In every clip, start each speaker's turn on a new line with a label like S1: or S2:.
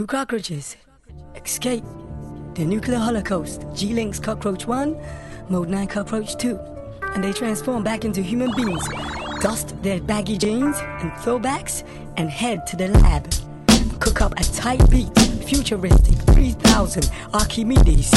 S1: Two cockroaches escape the nuclear holocaust. G-Links Cockroach 1, Mode 9 Cockroach 2. And they transform back into human beings, dust their baggy jeans and throwbacks, and head to the lab. Cook up a tight beat, futuristic, 3000 Archimedes.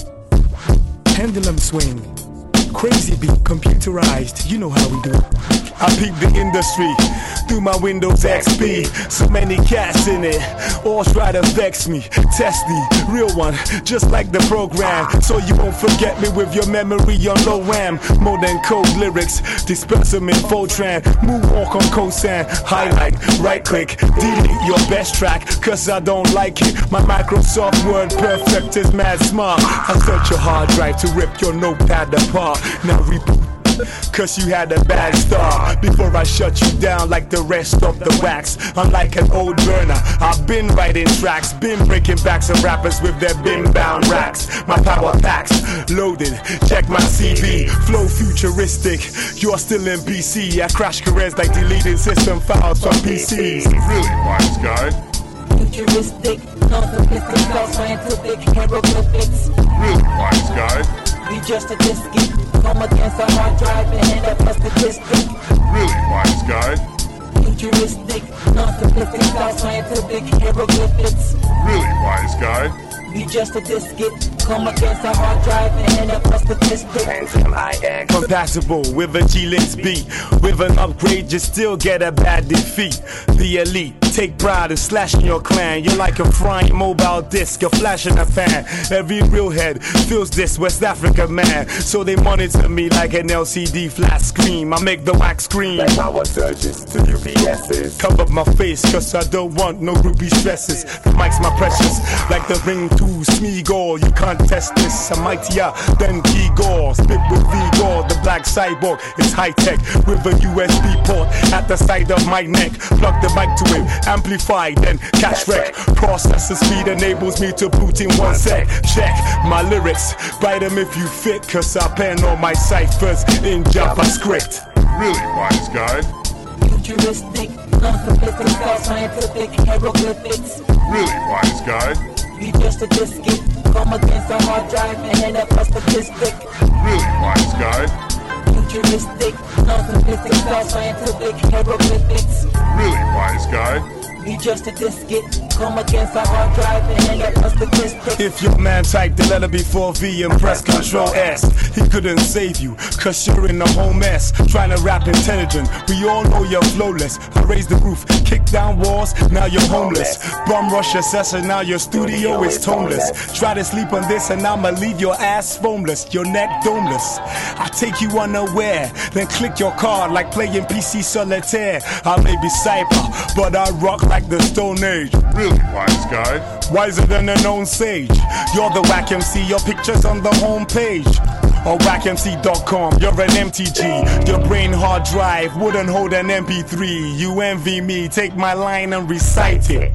S2: Pendulum swing, crazy beat, computerized, you know how we do it. I peep the industry through my Windows XP. So many cats in it, all try to vex me. Test the real one, just like the program, so you won't forget me with your memory on low RAM. More than code lyrics, disperse them in Fortran. Moonwalk on cosan, highlight, right click, delete your best track, cause I don't like it. My Microsoft Word perfect is mad smart. I search your hard drive to rip your notepad apart. Now reboot, cause you had a bad start. Before I shut you down like the rest of the wax. Unlike an old burner, I've been writing tracks, been breaking backs of rappers with their bin-bound racks. My power packs loaded, check my CV. Flow futuristic, you're still in BC. I crash careers like deleting system files from PCs.
S3: Really wise guy.
S4: Futuristic, non-simplistic, all scientific hieroglyphics.
S3: Really wise guy.
S4: We just a diskette, come against a hard drive and end up a statistic.
S3: Really wise guy.
S4: Futuristic, non-simplistic, all scientific hieroglyphics.
S3: Really wise guy.
S4: We just a diskette, come against a hard drive and end up a statistic.
S2: Phantom-IX compatible with a G-Links beat. With an upgrade you still get a bad defeat. The elite take pride in slashing your clan. You're like a frying mobile disc, a flash in a fan. Every real head feels this West Africa man, so they monitor me like an LCD flat screen. I make the wax scream
S5: like power surges to UPSs.
S2: Cover my face cause I don't want no groupie stresses. The mic's my precious, like the ring to Smeagol. You can't test this, I'm mightier than Igor. Spit with Vigor, the black cyborg is high-tech. With a USB port at the side of my neck. Plug the mic to it, amplify, then catch wreck. Processor speed enables me to boot in 1 sec. Check my lyrics, write them if you fit, cause I pen all my ciphers in JavaScript.
S3: Really wise guy.
S4: Futuristic, non-simplistic, all scientific hieroglyphics.
S3: Really wise guy.
S4: We just a diskette, come against a hard drive and end up a statistic.
S3: Really wise guy.
S4: Futuristic, non-simplistic, all scientific hieroglyphics.
S3: Really wise guy.
S4: We just a diskette, come against a hard drive and end up a statistic.
S2: If your man typed the letter before V and press Control S, he couldn't save you, cause you're in a whole mess. Trying to rap intelligent, we all know you're flawless. I raised the roof, kicked down walls, now you're homeless. Bum rush your session, now your studio is toneless. Try to sleep on this and I'ma leave your ass foamless, your neck domeless. I take you unaware, then click your card like playing PC Solitaire. I may be cyber, but I rock like the Stone Age.
S3: Really wise guy.
S2: Wiser than a known sage. You're the Wack MC, your picture's on the homepage. Or wackmc.com, you're an MTG. Your brain hard drive wouldn't hold an MP3. You envy me, take my line and recite it.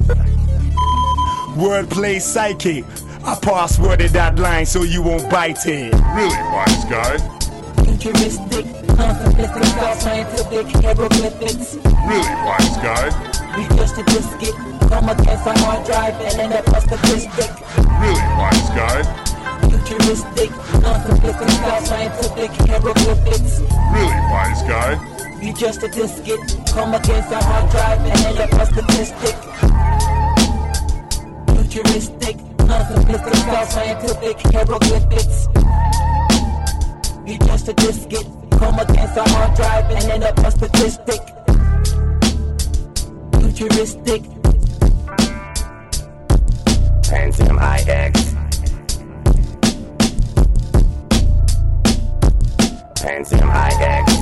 S2: Wordplay psychic, I passworded that line so you won't bite it.
S3: Really wise guy.
S4: Futuristic, non-simplistic, all scientific hieroglyphics.
S3: Really wise guy.
S4: We just a diskette, come against a hard drive and end up a statistic.
S3: Really wise guy.
S4: Futuristic, non-simplistic, all scientific hieroglyphics.
S3: Really wise guy.
S4: We just a diskette, come against a hard drive and end up a statistic. Futuristic, non-simplistic, all scientific hieroglyphics. We just a diskette, come against a hard drive and end up a statistic. Futuristic.
S5: Phantom-IX. Phantom-IX.